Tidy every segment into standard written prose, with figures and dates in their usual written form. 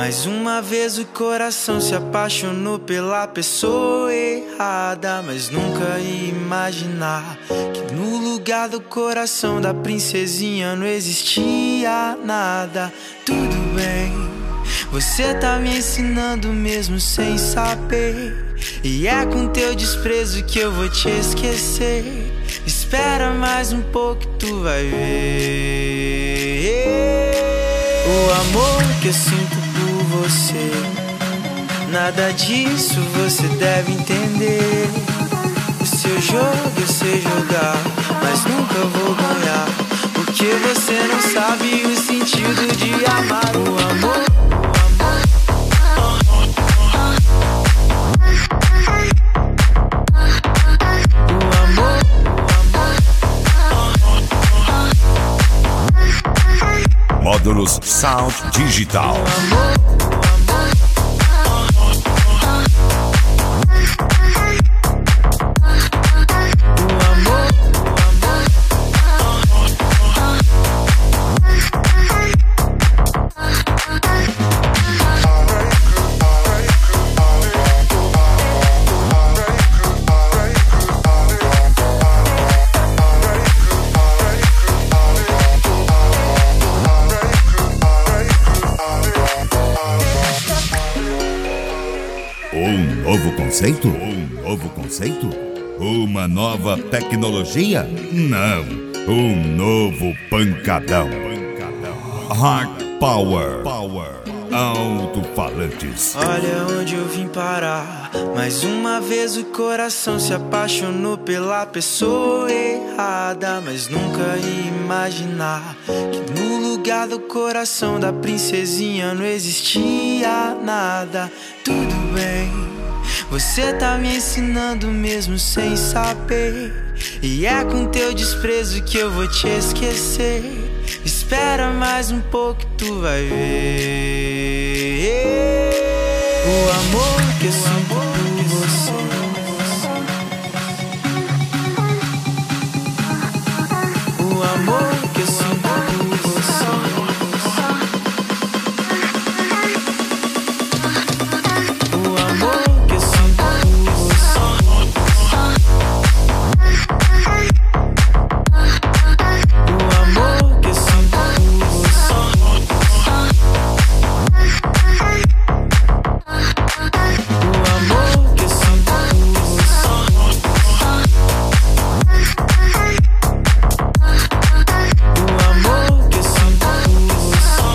Mais uma vez o coração se apaixonou pela pessoa errada, mas nunca ia imaginar que no lugar do coração da princesinha não existia nada. Tudo bem, você tá me ensinando mesmo sem saber, e é com teu desprezo que eu vou te esquecer. Espera mais um pouco que tu vai ver o amor que eu sinto por você. Nada disso você deve entender. O seu jogo eu sei jogar, mas nunca vou ganhar, porque você não sabe o sentido de amar. O amor, Módulos Sound Digital. Um novo conceito? Uma nova tecnologia? Não, um novo pancadão. Hard Power. Alto-falantes. olha onde eu vim parar. Mais uma vez o coração se apaixonou pela pessoa errada, mas nunca ia imaginar que no lugar do coração da princesinha não existia nada. Tudo bem, você tá me ensinando mesmo sem saber, e é com teu desprezo que eu vou te esquecer. Espera mais um pouco que tu vai ver o amor que eu sinto por você. O amor que eu sinto por você. O amor que eu sinto por você. O amor que eu sinto por você. O amor que eu sinto por você. O amor que eu sinto por você.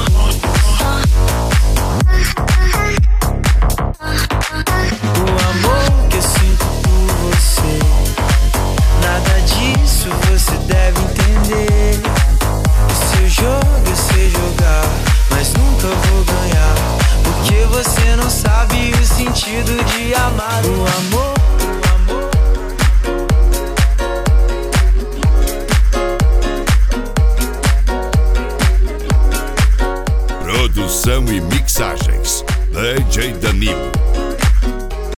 O amor que eu sinto por você. Nada disso você deve entender. O seu jogo eu sei jogar, mas nunca vou ganhar, porque você não sabe o sentido de amar. O amor, Produção e mixagens DJ Danilo.